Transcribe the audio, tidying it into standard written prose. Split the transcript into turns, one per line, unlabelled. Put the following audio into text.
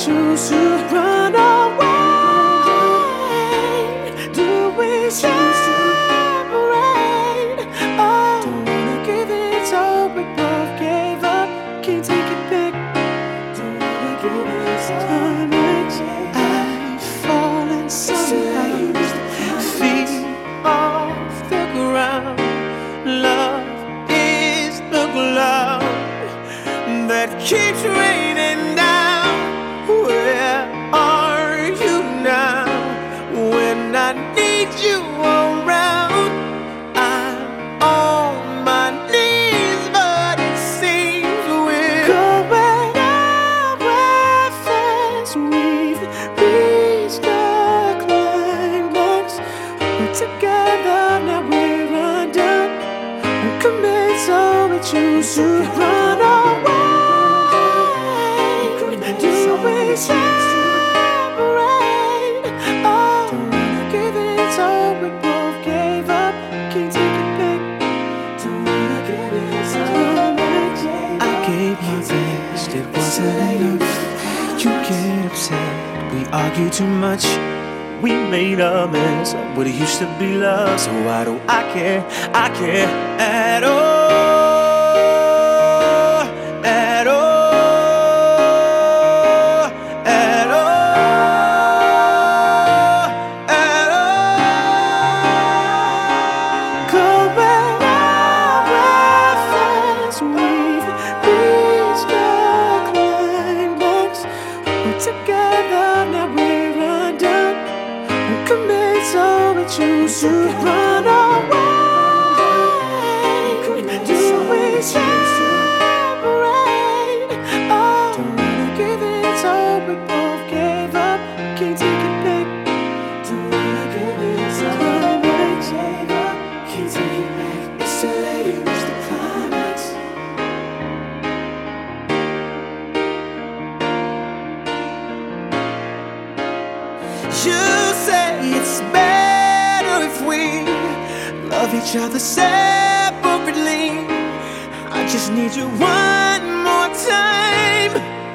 choose to run away? Do we separate? Oh, don't wanna give it all, we both gave up. Can't take it back. Don't wanna give it all. I've fallen sometimes, feet off the ground. Love is the cloud that keeps raining down. Where are you now? When I need you around, I'm on my knees, but it seems we're going nowhere fast. We've reached the climax. We're together, now we're undone. We commit, so we choose to run away. Do we separate? Oh, don't wanna give it all, we both gave up. Can't take it back. Don't wanna give it all. I gave you best, it wasn't enough. You get upset, we argue too much. We made a mess of what it used to be love. So why do I care? I care at all. At all. At all. At all. Going nowhere fast. We've reached the climax. We're together, now we're undone. Commit, so we choose to run away. Do we separate? Oh, don't wanna give it all, we both gave up. Can't take it back. Don't wanna give it all. Gave up. Can't take it back. It's too late, you reached the climax. You say it's better if we love each other separately. I just need you one more time.